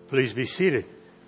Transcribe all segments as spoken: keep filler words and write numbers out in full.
Please be seated.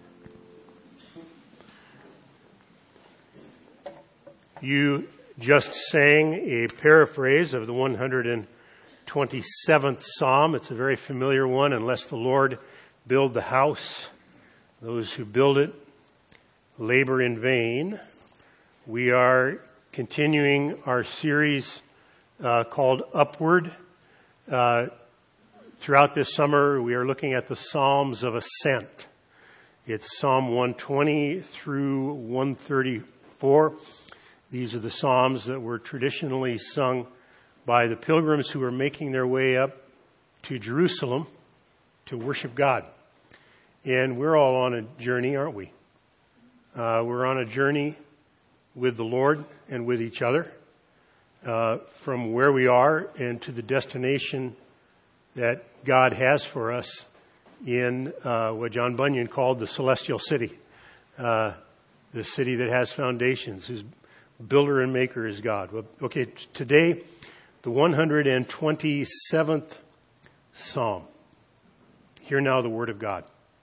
You just sang a paraphrase of the one hundred twenty-seventh Psalm. It's a very familiar one. Unless the Lord build the house, those who build it labor in vain. We are continuing our series uh, called Upward. Uh, throughout this summer, we are looking at the Psalms of Ascent. It's Psalm one twenty through one thirty-four. These are the Psalms that were traditionally sung by the pilgrims who were making their way up to Jerusalem to worship God. And we're all on a journey, aren't we? Uh, we're on a journey with the Lord and with each other uh, from where we are and to the destination that God has for us in uh, what John Bunyan called the celestial city, uh, the city that has foundations, whose builder and maker is God. Well, okay, t- today, the one hundred twenty-seventh Psalm. Hear now the word of God.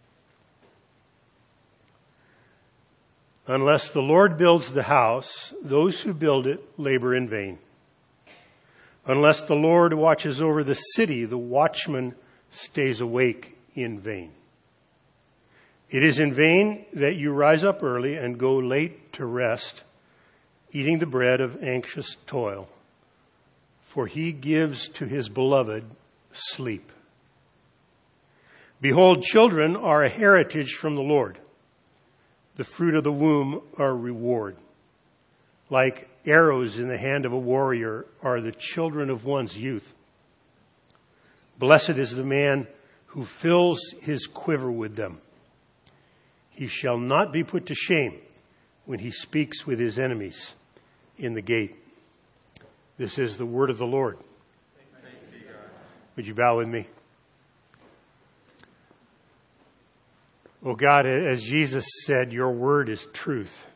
Unless the Lord builds the house, those who build it labor in vain. Unless the Lord watches over the city, the watchman stays awake in vain. It is in vain that you rise up early and go late to rest, eating the bread of anxious toil, for he gives to his beloved sleep. Behold, children are a heritage from the Lord. The fruit of the womb are reward. Like arrows in the hand of a warrior are the children of one's youth. Blessed is the man who fills his quiver with them. He shall not be put to shame when he speaks with his enemies in the gate. This is the word of the Lord. Thanks be God. Would you bow with me? Oh God, as Jesus said, your word is truth.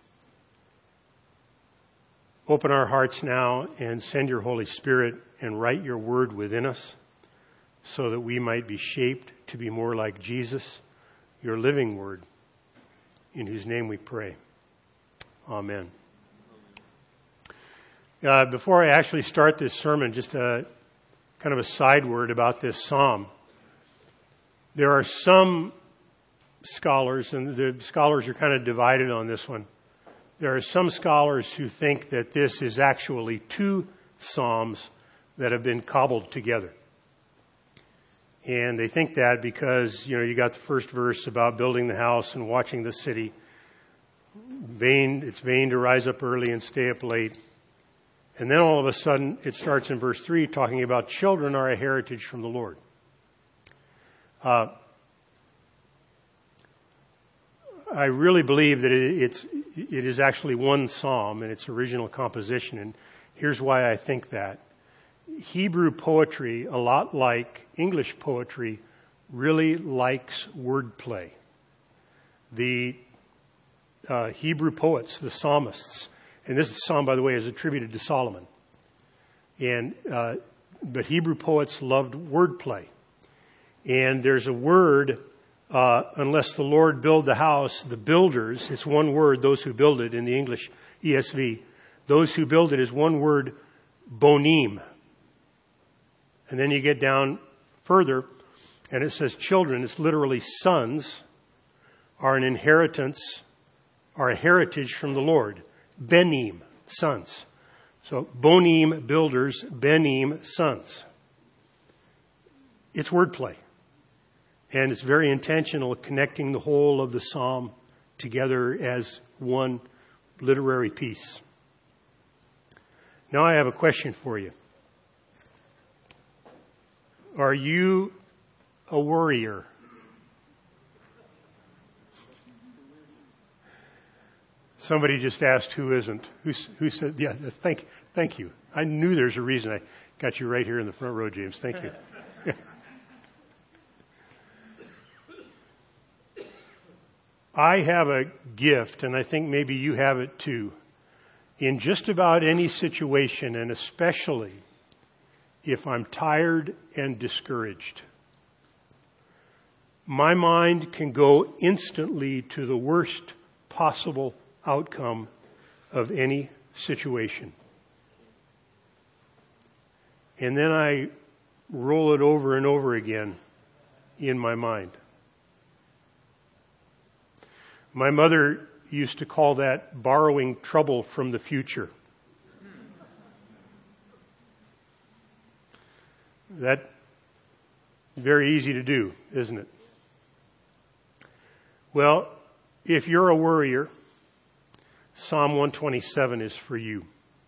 Open our hearts now and send your Holy Spirit and write your word within us so that we might be shaped to be more like Jesus, your living word, in whose name we pray. Amen. Uh, before I actually start this sermon, just a kind of a side word about this psalm. There are some scholars, and the scholars are kind of divided on this one. There are some scholars who think that this is actually two psalms that have been cobbled together. And they think that because, you know, you got the first verse about building the house and watching the city. Vain, it's vain to rise up early and stay up late. And then all of a sudden, it starts in verse three talking about children are a heritage from the Lord. Uh, I really believe that it, it's it is actually one psalm in its original composition, and here's why I think that. Hebrew poetry, a lot like English poetry, really likes wordplay. The uh, Hebrew poets, the psalmists, and this psalm, by the way, is attributed to Solomon. And uh, but Hebrew poets loved wordplay. And there's a word, uh, unless the Lord build the house, the builders, it's one word, those who build it in the English E S V. Those who build it is one word, bonim. And then you get down further, and it says children, it's literally sons, are an inheritance, are a heritage from the Lord. Benim, sons. So, bonim, builders, benim, sons. It's wordplay. And it's very intentional, connecting the whole of the psalm together as one literary piece. Now I have a question for you. Are you a worrier? Somebody just asked who isn't. Who, who said, yeah, thank, thank you. I knew there's a reason I got you right here in the front row, James. Thank you. I have a gift, and I think maybe you have it too, in just about any situation, and especially if I'm tired and discouraged. my mind can go instantly to the worst possible outcome of any situation. And then I roll it over and over again in my mind. My mother used to call that borrowing trouble from the future. That's very easy to do, isn't it? Well, if you're a worrier, Psalm one twenty-seven is for you.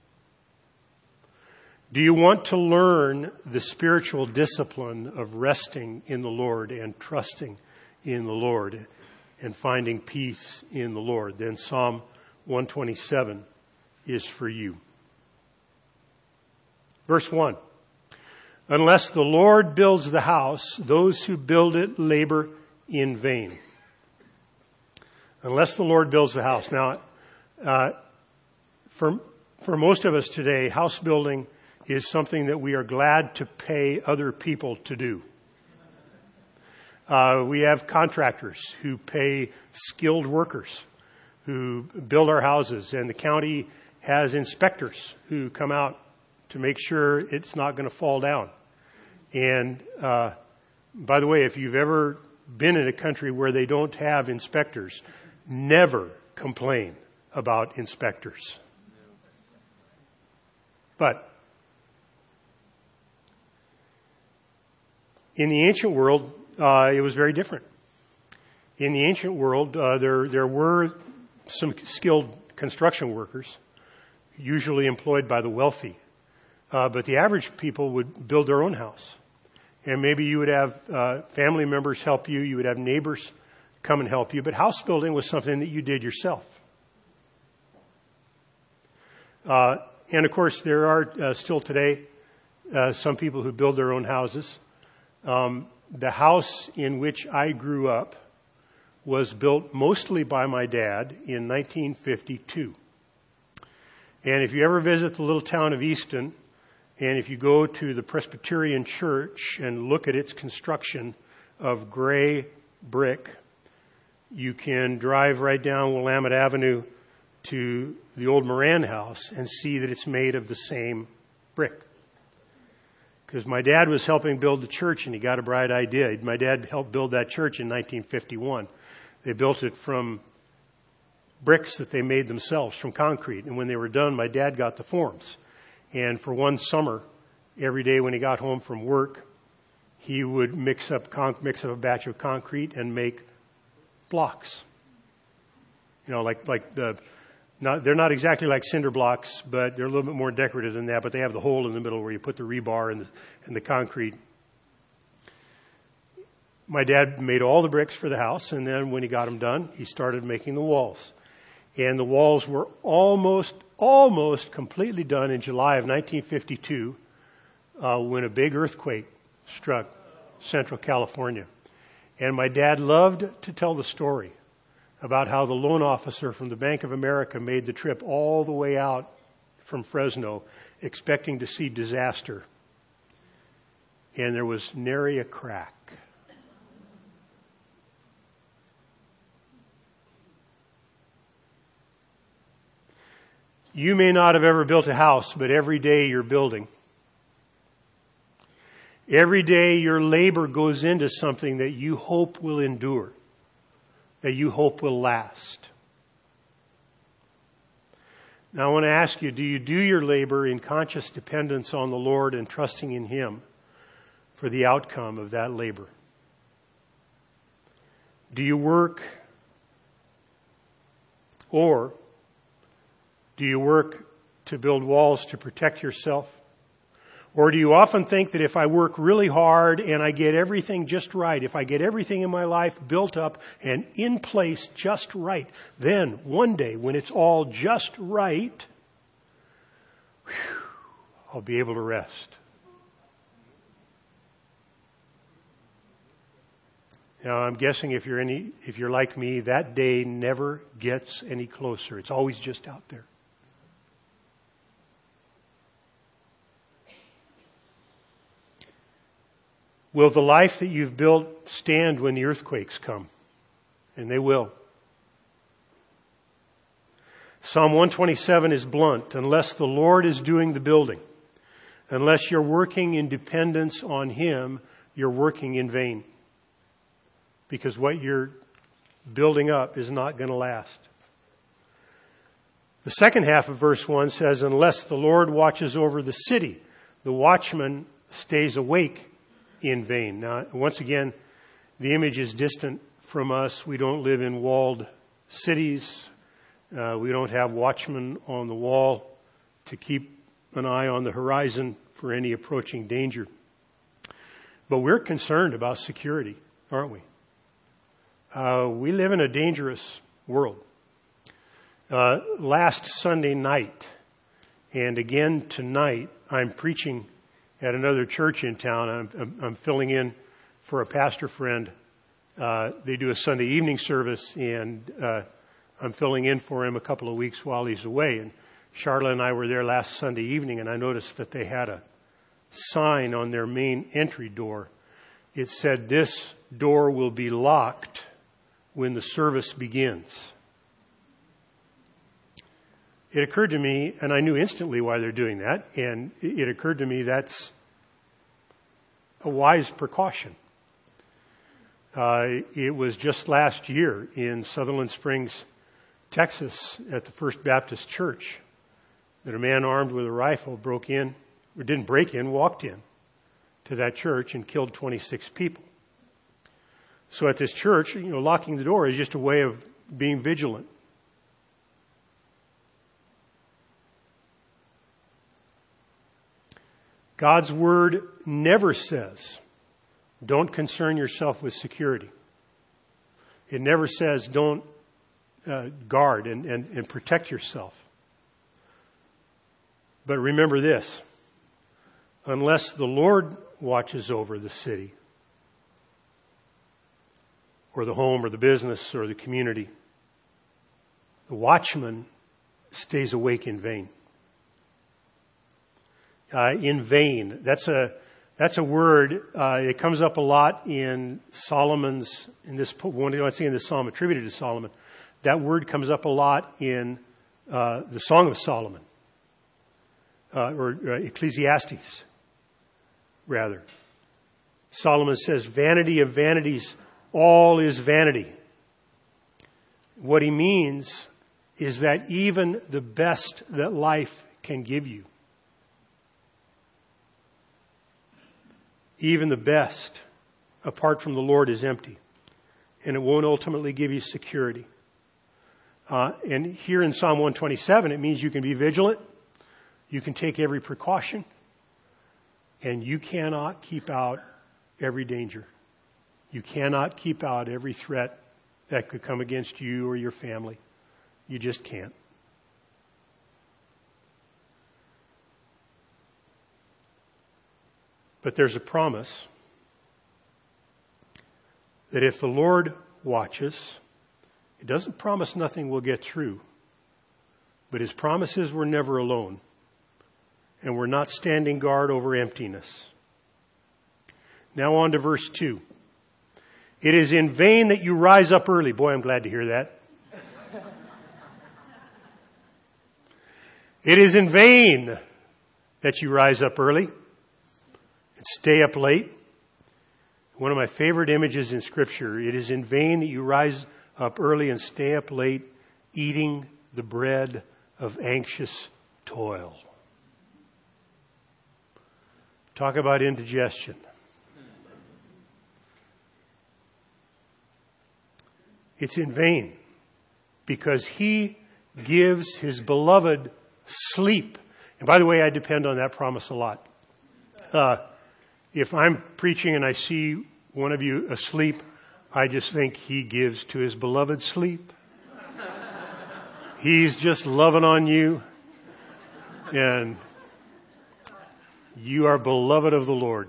Do you want to learn the spiritual discipline of resting in the Lord and trusting in the Lord and finding peace in the Lord? Then Psalm one twenty-seven is for you. Verse one. Unless the Lord builds the house, those who build it labor in vain. Unless the Lord builds the house. Now, uh, for, for most of us today, house building is something that we are glad to pay other people to do. Uh, we have contractors who pay skilled workers who build our houses, and the county has inspectors who come out to make sure it's not going to fall down. And uh, by the way, if you've ever been in a country where they don't have inspectors, never complain about inspectors. But in the ancient world, uh, it was very different. In the ancient world, uh, there there were some skilled construction workers, usually employed by the wealthy. Uh, but the average people would build their own house. And maybe you would have uh, family members help you. You would have neighbors come and help you. But house building was something that you did yourself. Uh, and, of course, there are uh, still today uh, some people who build their own houses. Um, the house in which I grew up was built mostly by my dad in nineteen fifty-two. And if you ever visit the little town of Easton, and if you go to the Presbyterian Church and look at its construction of gray brick, you can drive right down Willamette Avenue to the old Moran House and see that it's made of the same brick. Because my dad was helping build the church, and he got a bright idea. My dad helped build that church in nineteen fifty-one. They built it from bricks that they made themselves, from concrete. And when they were done, my dad got the forms. And for one summer, every day when he got home from work, he would mix up con- mix up a batch of concrete and make blocks. You know, like like the not they're not exactly like cinder blocks, but they're a little bit more decorative than that. But they have the hole in the middle where you put the rebar and the, and the concrete. My dad made all the bricks for the house, and then when he got them done, he started making the walls. And the walls were almost almost completely done in July of nineteen fifty-two uh, when a big earthquake struck Central California. And my dad loved to tell the story about how the loan officer from the Bank of America made the trip all the way out from Fresno expecting to see disaster. And there was nary a crack. You may not have ever built a house, but every day you're building. Every day your labor goes into something that you hope will endure, that you hope will last. Now I want to ask you, do you do your labor in conscious dependence on the Lord and trusting in Him for the outcome of that labor? Do you work, or do you work to build walls to protect yourself? Or do you often think that if I work really hard and I get everything just right, if I get everything in my life built up and in place just right, then one day when it's all just right, whew, I'll be able to rest. Now, I'm guessing if you're any, if you're like me, that day never gets any closer. It's always just out there. Will the life that you've built stand when the earthquakes come? And they will. Psalm one twenty-seven is blunt. Unless the Lord is doing the building, unless you're working in dependence on Him, you're working in vain. Because what you're building up is not going to last. The second half of verse one says, unless the Lord watches over the city, the watchman stays awake in vain. Now, once again, the image is distant from us. We don't live in walled cities. Uh, we don't have watchmen on the wall to keep an eye on the horizon for any approaching danger. But we're concerned about security, aren't we? Uh, we live in a dangerous world. Uh, last Sunday night, and again tonight, I'm preaching at another church in town. I'm, I'm, I'm filling in for a pastor friend. Uh, they do a Sunday evening service, and uh, I'm filling in for him a couple of weeks while he's away. And Charlotte and I were there last Sunday evening, and I noticed that they had a sign on their main entry door. It said, "This door will be locked when the service begins." It occurred to me, and I knew instantly why they're doing that, and it occurred to me that's a wise precaution. Uh, it was just last year in Sutherland Springs, Texas, at the First Baptist Church, that a man armed with a rifle broke in, or didn't break in, walked in to that church and killed twenty-six people. So at this church, you know, locking the door is just a way of being vigilant. God's word never says, don't concern yourself with security. It never says, don't uh, guard and, and, and protect yourself. But remember this, unless the Lord watches over the city, or the home, or the business, or the community, the watchman stays awake in vain. Uh, in vain. That's a that's a word. Uh, it comes up a lot in Solomon's. In this one, I see in the psalm attributed to Solomon. That word comes up a lot in uh, the Song of Solomon, uh, or uh, Ecclesiastes, rather. Solomon says, "Vanity of vanities, all is vanity." What he means is that even the best that life can give you, even the best, apart from the Lord, is empty. And it won't ultimately give you security. Uh, and here in Psalm one twenty-seven, it means you can be vigilant. You can take every precaution. And you cannot keep out every danger. You cannot keep out every threat that could come against you or your family. You just can't. But there's a promise that if the Lord watches, it doesn't promise nothing will get through, but His promise is we're never alone, and we're not standing guard over emptiness. Now on to verse two. It is in vain that you rise up early. Boy, I'm glad to hear that. It is in vain that you rise up early and stay up late. One of my favorite images in Scripture. It is in vain that you rise up early and stay up late, eating the bread of anxious toil. Talk about indigestion. It's in vain because He gives His beloved sleep. And by the way, I depend on that promise a lot. Uh, if I'm preaching and I see one of you asleep, I just think He gives to His beloved sleep. He's just loving on you, and you are beloved of the Lord.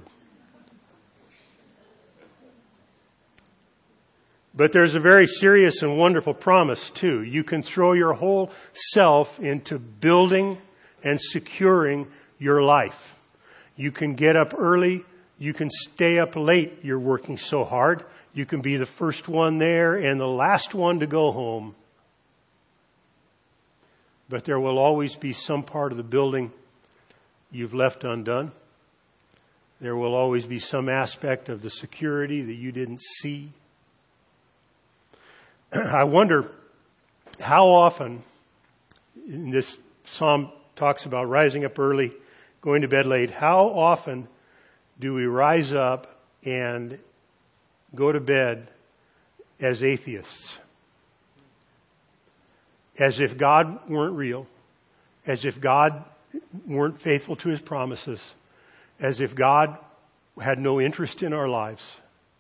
But there's a very serious and wonderful promise too. You can throw your whole self into building and securing your life. You can get up early. You can stay up late. You're working so hard. You can be the first one there and the last one to go home. But there will always be some part of the building you've left undone. There will always be some aspect of the security that you didn't see. I wonder how often, in this psalm talks about rising up early, going to bed late, how often do we rise up and go to bed as atheists? As if God weren't real, as if God weren't faithful to His promises, as if God had no interest in our lives.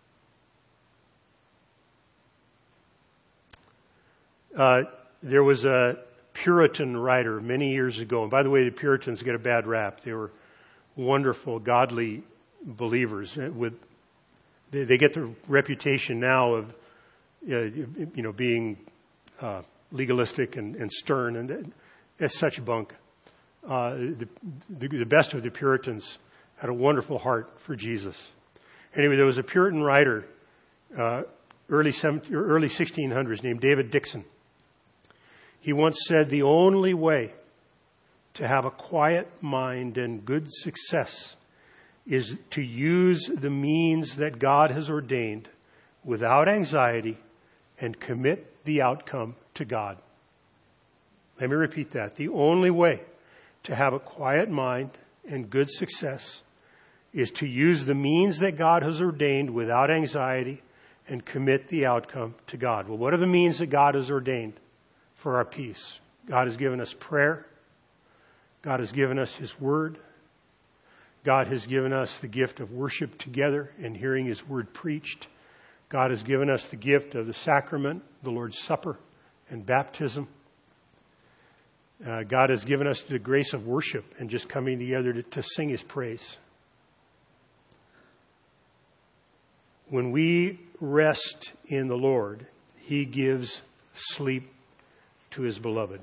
Uh, there was a Puritan writer many years ago, and by the way, the Puritans get a bad rap. They were wonderful, godly believers. With they, they get the reputation now of uh, you know being uh, legalistic and, and stern, and that's such bunk. Uh, the, the, the best of the Puritans had a wonderful heart for Jesus. Anyway, there was a Puritan writer, uh, early seventeen, or early sixteen hundreds, named David Dixon. He once said, "The only way to have a quiet mind and good success is to use the means that God has ordained without anxiety and commit the outcome to God." Let me repeat that. The only way to have a quiet mind and good success is to use the means that God has ordained without anxiety and commit the outcome to God. Well, what are the means that God has ordained for our peace? God has given us prayer. God has given us His Word. God has given us the gift of worship together and hearing His Word preached. God has given us the gift of the sacrament, the Lord's Supper, and baptism. Uh, God has given us the grace of worship and just coming together to, to sing His praise. When we rest in the Lord, He gives sleep to His beloved.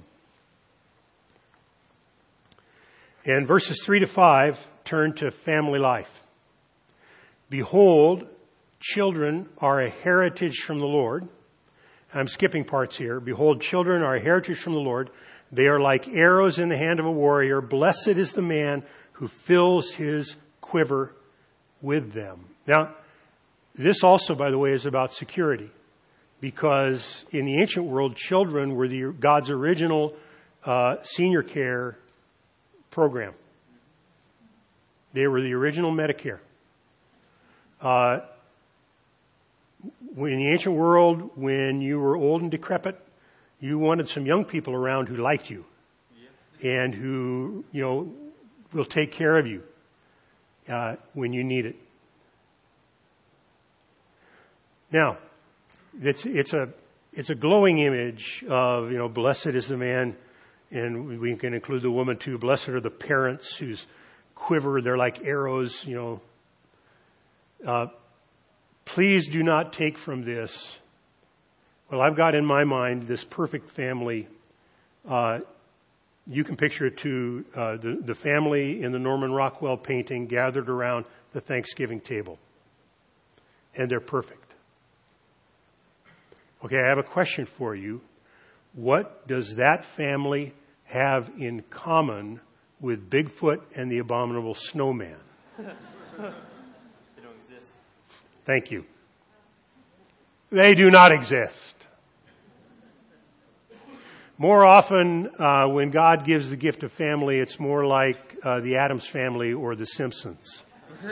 And verses three to five turn to family life. Behold, children are a heritage from the Lord. I'm skipping parts here. Behold, children are a heritage from the Lord. They are like arrows in the hand of a warrior. Blessed is the man who fills his quiver with them. Now, this also, by the way, is about security. Because in the ancient world, children were the, God's original uh, senior care program. They were the original Medicare. Uh, in the ancient world, when you were old and decrepit, you wanted some young people around who liked you and who, you know, will take care of you uh, when you need it. Now, it's it's a it's a glowing image of, you know, blessed is the man, and we can include the woman too. Blessed are the parents whose quiver, they're like arrows, you know. Uh, please do not take from this. Well, I've got in my mind this perfect family. Uh, you can picture it too, uh, the, the family in the Norman Rockwell painting gathered around the Thanksgiving table. And they're perfect. Okay, I have a question for you. What does that family have in common with Bigfoot and the abominable snowman? They don't exist. Thank you. They do not exist. More often, uh, when God gives the gift of family, it's more like uh, the Addams Family or the Simpsons.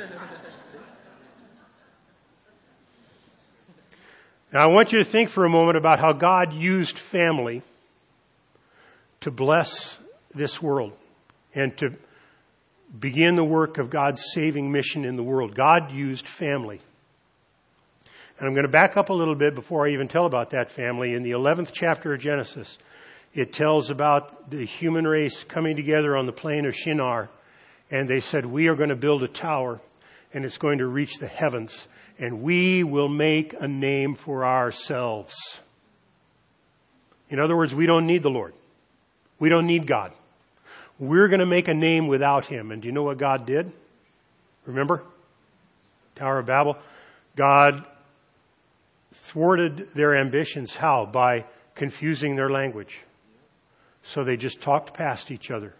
Now, I want you to think for a moment about how God used family to bless this world and to begin the work of God's saving mission in the world. God used family. And I'm going to back up a little bit before I even tell about that family. In the eleventh chapter of Genesis, it tells about the human race coming together on the plain of Shinar. And they said, we are going to build a tower, and it's going to reach the heavens. And we will make a name for ourselves. In other words, we don't need the Lord. We don't need God. We're going to make a name without Him. And do you know what God did? Remember? Tower of Babel. God thwarted their ambitions. How? By confusing their language. So they just talked past each other.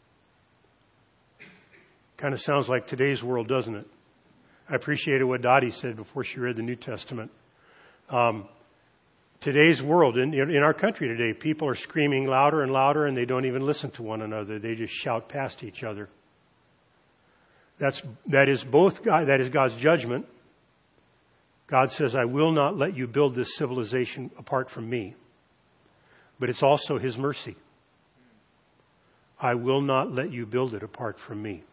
Kind of sounds like today's world, doesn't it? I appreciated what Dottie said before she read the New Testament. Um, today's world, in, in our country today, people are screaming louder and louder, and they don't even listen to one another. They just shout past each other. That's, that is both God, that is God's judgment. God says, I will not let you build this civilization apart from me. But it's also His mercy. I will not let you build it apart from me.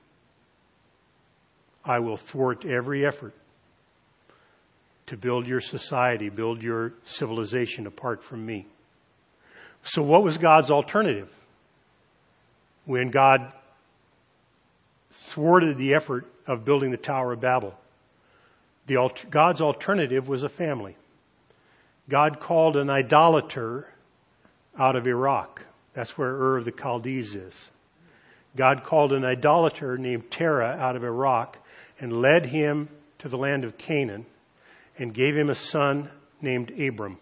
I will thwart every effort to build your society, build your civilization apart from me. So what was God's alternative when God thwarted the effort of building the Tower of Babel? The, God's alternative was a family. God called an idolater out of Iraq. That's where Ur of the Chaldees is. God called an idolater named Terah out of Iraq and led him to the land of Canaan and gave him a son named Abram.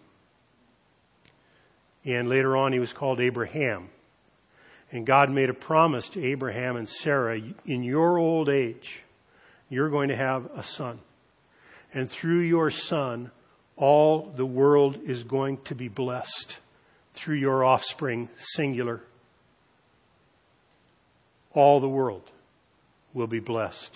And later on he was called Abraham. And God made a promise to Abraham and Sarah, in your old age, you're going to have a son. And through your son, all the world is going to be blessed. Through your offspring, singular. All the world will be blessed.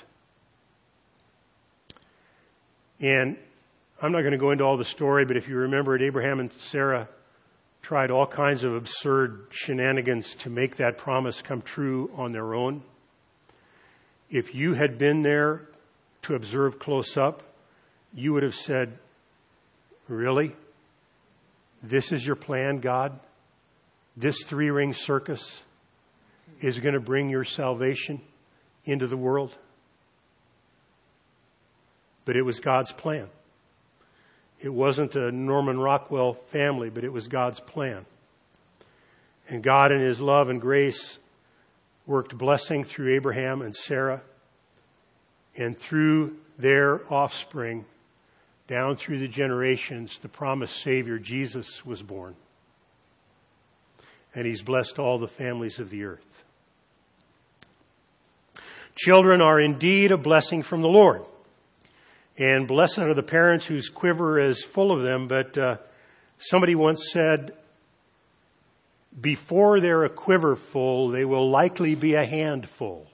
And I'm not going to go into all the story, but if you remember it, Abraham and Sarah tried all kinds of absurd shenanigans to make that promise come true on their own. If you had been there to observe close up, you would have said, really? This is your plan, God? This three-ring circus is going to bring your salvation into the world? But it was God's plan. It wasn't a Norman Rockwell family, but it was God's plan. And God in His love and grace worked blessing through Abraham and Sarah, and through their offspring, down through the generations, the promised Savior, Jesus, was born. And He's blessed all the families of the earth. Children are indeed a blessing from the Lord. And blessed are the parents whose quiver is full of them. But uh, somebody once said, before they're a quiver full, they will likely be a handful.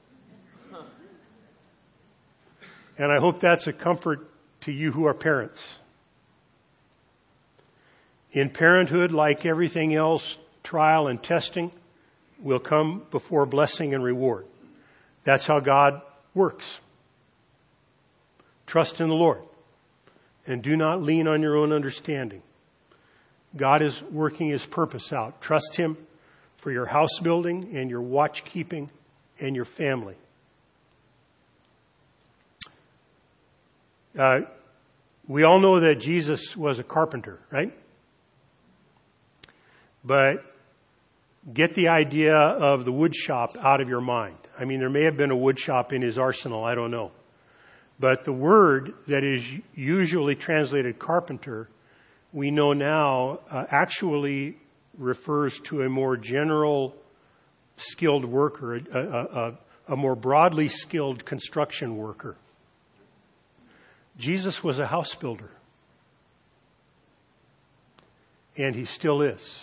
And I hope that's a comfort to you who are parents. In parenthood, like everything else, trial and testing will come before blessing and reward. That's how God works. Trust in the Lord and do not lean on your own understanding. God is working His purpose out. Trust Him for your house building and your watch keeping and your family. Uh, we all know that Jesus was a carpenter, right? But get the idea of the wood shop out of your mind. I mean, there may have been a wood shop in His arsenal, I don't know. But the word that is usually translated carpenter, we know now, uh, actually refers to a more general skilled worker, a, a, a, a more broadly skilled construction worker. Jesus was a house builder. And He still is.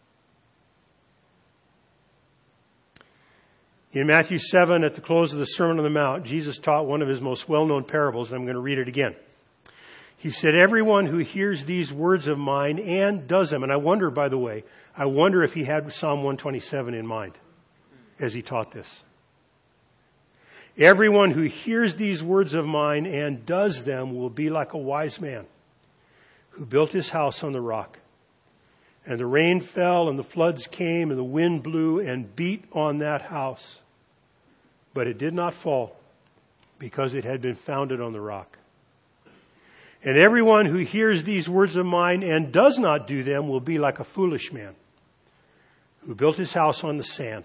In Matthew seven, at the close of the Sermon on the Mount, Jesus taught one of His most well-known parables, and I'm going to read it again. He said, everyone who hears these words of mine and does them, and I wonder, by the way, I wonder if He had Psalm one twenty-seven in mind as He taught this. Everyone who hears these words of mine and does them will be like a wise man who built his house on the rock. And the rain fell and the floods came and the wind blew and beat on that house. But it did not fall because it had been founded on the rock. And everyone who hears these words of mine and does not do them will be like a foolish man who built his house on the sand.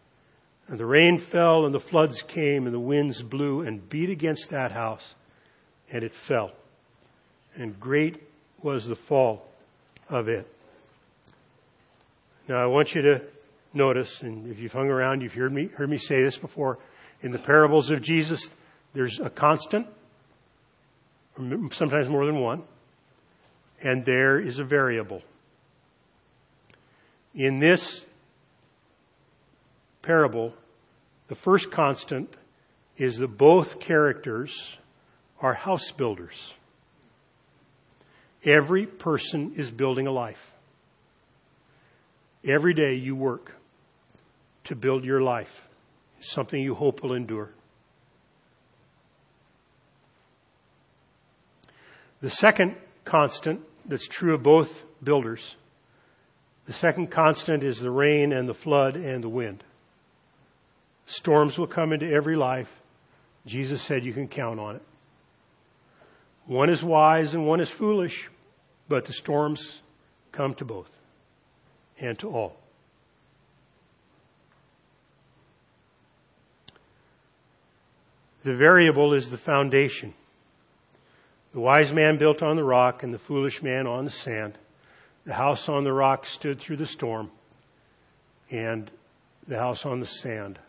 And the rain fell and the floods came and the winds blew and beat against that house. and it fell. And great was the fall of it. Now I want you to notice, and if you've hung around, you've heard me, heard me say this before, in the parables of Jesus, there's a constant, sometimes more than one, and there is a variable. In this parable, the first constant is that both characters are house builders. Every person is building a life. Every day you work to build your life. It's something you hope will endure. The second constant that's true of both builders, the second constant is the rain and the flood and the wind. Storms will come into every life. Jesus said you can count on it. One is wise and one is foolish, but the storms come to both and to all. The variable is the foundation. The wise man built on the rock and the foolish man on the sand. The house on the rock stood through the storm, and the house on the sand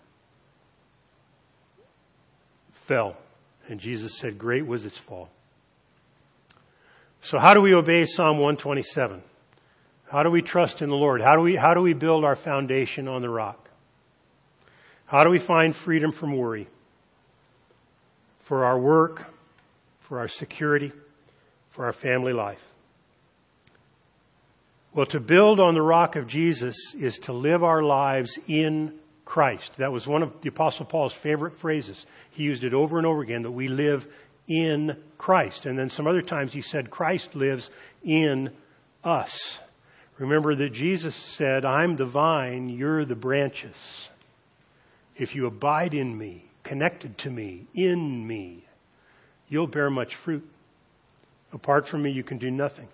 fell. And Jesus said, great was its fall. So how do we obey Psalm one twenty-seven? How do we trust in the Lord? How do we, how do we build our foundation on the rock? How do we find freedom from worry? For our work, for our security, for our family life. Well, to build on the rock of Jesus is to live our lives in Christ. That was one of the Apostle Paul's favorite phrases. He used it over and over again, that we live in Christ. And then some other times he said, Christ lives in us. Remember that Jesus said, I'm the vine, you're the branches. If you abide in me, connected to me, in me, you'll bear much fruit. Apart from me, you can do nothing.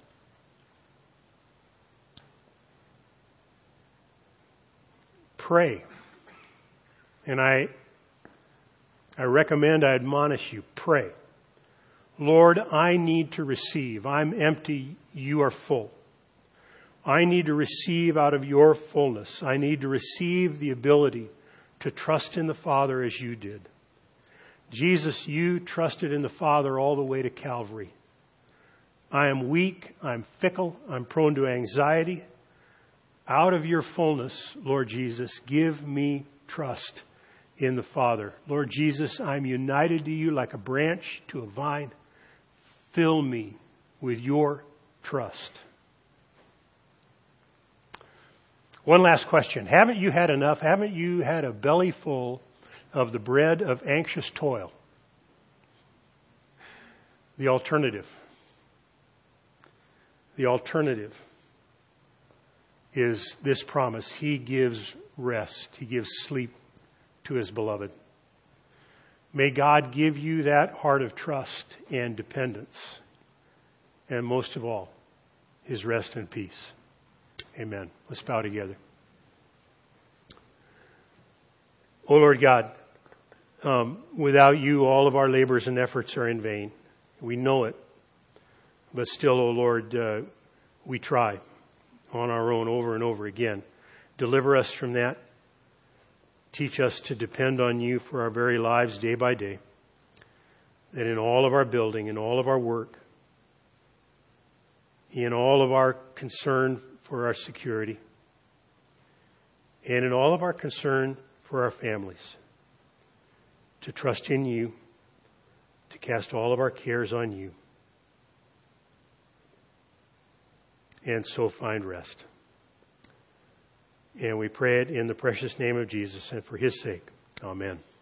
Pray. And I, I recommend, I admonish you, pray. Lord, I need to receive. I'm empty, you are full. I need to receive out of your fullness. I need to receive the ability to trust in the Father as you did. Jesus, you trusted in the Father all the way to Calvary. I am weak, I'm fickle, I'm prone to anxiety. Out of your fullness, Lord Jesus, give me trust in the Father. Lord Jesus, I'm united to you like a branch to a vine. Fill me with your trust. One last question. Haven't you had enough? Haven't you had a belly full of the bread of anxious toil? The alternative. The alternative is this promise. He gives rest. He gives sleep to his beloved. May God give you that heart of trust and dependence. And most of all, his rest and peace. Amen. Let's bow together. Oh Lord God, um, without you, all of our labors and efforts are in vain. We know it. But still, oh Lord, uh, we try on our own over and over again. Deliver us from that. Teach us to depend on you for our very lives day by day. That in all of our building, in all of our work, in all of our concern for our security, and in all of our concern for our families, to trust in you, to cast all of our cares on you, and so find rest. And we pray it in the precious name of Jesus and for his sake. Amen.